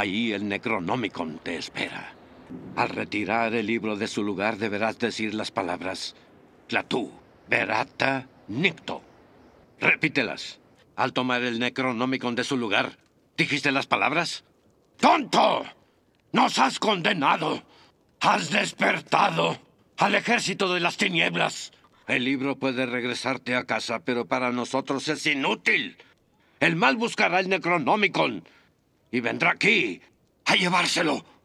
Ahí el Necronomicon te espera. Al retirar el libro de su lugar deberás decir las palabras Clatú, Berata, Nicto. Repítelas. Al tomar el Necronomicon de su lugar, ¿dijiste las palabras? ¡Tonto! ¡Nos has condenado! ¡Has despertado al ejército de las tinieblas! El libro puede regresarte a casa, pero para nosotros es inútil. El mal buscará el Necronomicon y vendrá aquí a llevárselo.